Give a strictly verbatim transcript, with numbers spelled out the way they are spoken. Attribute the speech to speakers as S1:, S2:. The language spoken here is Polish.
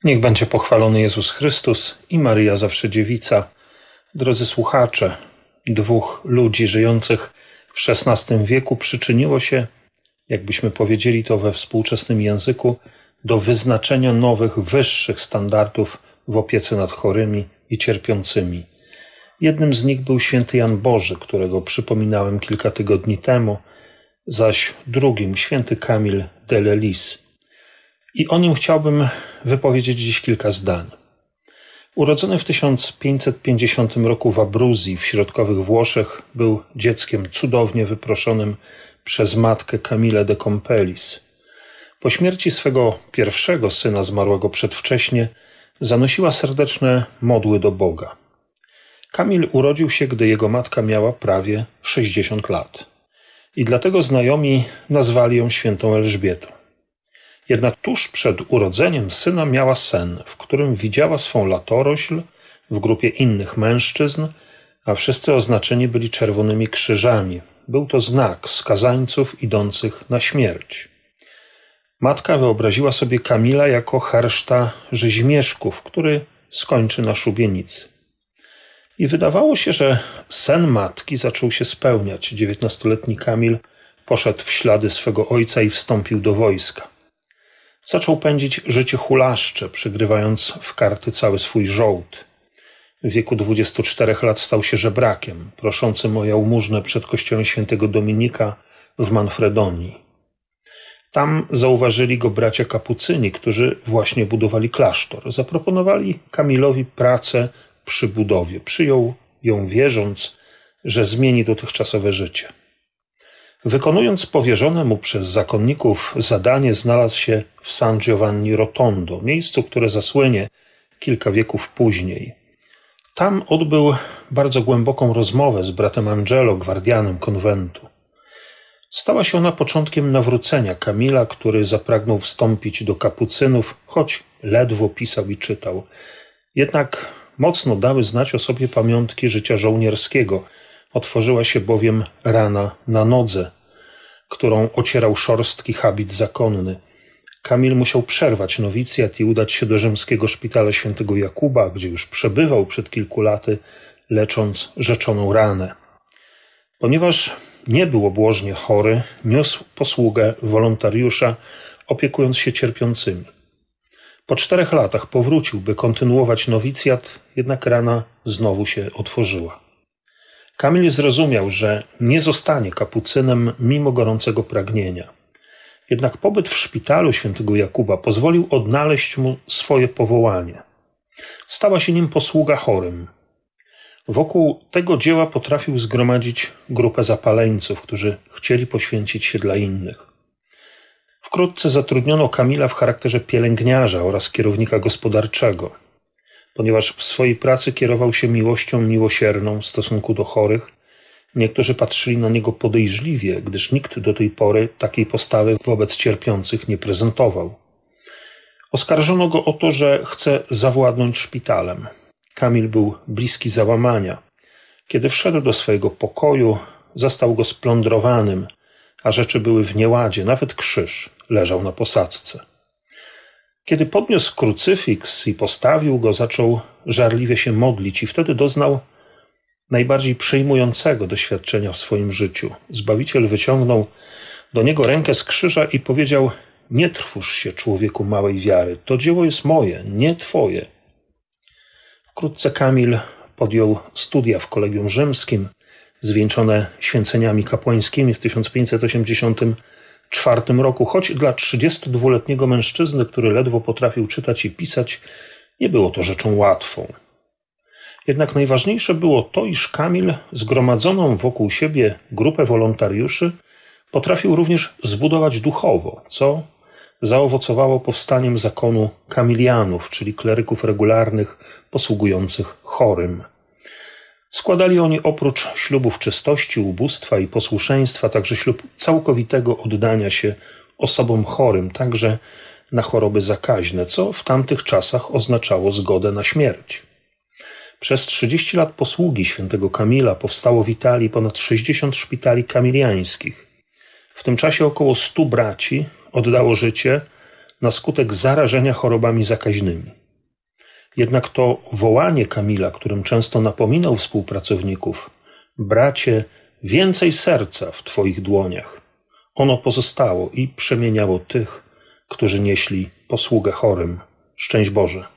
S1: Niech będzie pochwalony Jezus Chrystus i Maryja zawsze dziewica. Drodzy słuchacze, dwóch ludzi żyjących w szesnastym wieku przyczyniło się, jakbyśmy powiedzieli to we współczesnym języku, do wyznaczenia nowych, wyższych standardów w opiece nad chorymi i cierpiącymi. Jednym z nich był święty Jan Boży, którego przypominałem kilka tygodni temu, zaś drugim święty Kamil Dell'Ellis. I o nim chciałbym wypowiedzieć dziś kilka zdań. Urodzony w tysiąc pięćset pięćdziesiątym roku w Abruzji w środkowych Włoszech, był dzieckiem cudownie wyproszonym przez matkę Camille de Compelis. Po śmierci swego pierwszego syna zmarłego przedwcześnie zanosiła serdeczne modły do Boga. Kamil urodził się, gdy jego matka miała prawie sześćdziesiąt lat. I dlatego znajomi nazwali ją świętą Elżbietą. Jednak tuż przed urodzeniem syna miała sen, w którym widziała swą latorośl w grupie innych mężczyzn, a wszyscy oznaczeni byli czerwonymi krzyżami. Był to znak skazańców idących na śmierć. Matka wyobraziła sobie Kamila jako herszta rzeźmieszków, który skończy na szubienicy. I wydawało się, że sen matki zaczął się spełniać. Dziewiętnastoletni Kamil poszedł w ślady swego ojca i wstąpił do wojska. Zaczął pędzić życie hulaszcze, przygrywając w karty cały swój żołd. W wieku dwudziestu czterech lat stał się żebrakiem, proszącym o jałmużnę przed kościołem świętego Dominika w Manfredonii. Tam zauważyli go bracia kapucyni, którzy właśnie budowali klasztor. Zaproponowali Kamilowi pracę przy budowie. Przyjął ją, wierząc, że zmieni dotychczasowe życie. Wykonując powierzone mu przez zakonników zadanie, znalazł się w San Giovanni Rotondo, miejscu, które zasłynie kilka wieków później. Tam odbył bardzo głęboką rozmowę z bratem Angelo, gwardianem konwentu. Stała się ona początkiem nawrócenia Kamila, który zapragnął wstąpić do kapucynów, choć ledwo pisał i czytał. Jednak mocno dały znać o sobie pamiątki życia żołnierskiego. Otworzyła się bowiem rana na nodze, którą ocierał szorstki habit zakonny. Kamil musiał przerwać nowicjat i udać się do rzymskiego szpitala świętego Jakuba, gdzie już przebywał przed kilku laty, lecząc rzeczoną ranę. Ponieważ nie był obłożnie chory, niósł posługę wolontariusza, opiekując się cierpiącymi. Po czterech latach powrócił, by kontynuować nowicjat, jednak rana znowu się otworzyła. Kamil zrozumiał, że nie zostanie kapucynem mimo gorącego pragnienia. Jednak pobyt w szpitalu świętego Jakuba pozwolił odnaleźć mu swoje powołanie. Stała się nim posługa chorym. Wokół tego dzieła potrafił zgromadzić grupę zapaleńców, którzy chcieli poświęcić się dla innych. Wkrótce zatrudniono Kamila w charakterze pielęgniarza oraz kierownika gospodarczego. Ponieważ w swojej pracy kierował się miłością miłosierną w stosunku do chorych, niektórzy patrzyli na niego podejrzliwie, gdyż nikt do tej pory takiej postawy wobec cierpiących nie prezentował. Oskarżono go o to, że chce zawładnąć szpitalem. Kamil był bliski załamania. Kiedy wszedł do swojego pokoju, zastał go splądrowanym, a rzeczy były w nieładzie, nawet krzyż leżał na posadzce. Kiedy podniósł krucyfiks i postawił go, zaczął żarliwie się modlić i wtedy doznał najbardziej przejmującego doświadczenia w swoim życiu. Zbawiciel wyciągnął do niego rękę z krzyża i powiedział: nie trwóż się, człowieku małej wiary, to dzieło jest moje, nie twoje. Wkrótce Kamil podjął studia w Kolegium Rzymskim, zwieńczone święceniami kapłańskimi w tysiąc pięćset osiemdziesiątym czwartym roku, choć dla trzydziestodwuletniego mężczyzny, który ledwo potrafił czytać i pisać, nie było to rzeczą łatwą. Jednak najważniejsze było to, iż Kamil zgromadzoną wokół siebie grupę wolontariuszy potrafił również zbudować duchowo, co zaowocowało powstaniem zakonu kamilianów, czyli kleryków regularnych posługujących chorym. Składali oni oprócz ślubów czystości, ubóstwa i posłuszeństwa także ślub całkowitego oddania się osobom chorym, także na choroby zakaźne, co w tamtych czasach oznaczało zgodę na śmierć. Przez trzydzieści lat posługi świętego Kamila powstało w Italii ponad sześćdziesiąt szpitali kamiliańskich. W tym czasie około stu braci oddało życie na skutek zarażenia chorobami zakaźnymi. Jednak to wołanie Kamila, którym często napominał współpracowników: bracie, więcej serca w Twoich dłoniach, ono pozostało i przemieniało tych, którzy nieśli posługę chorym. Szczęść Boże.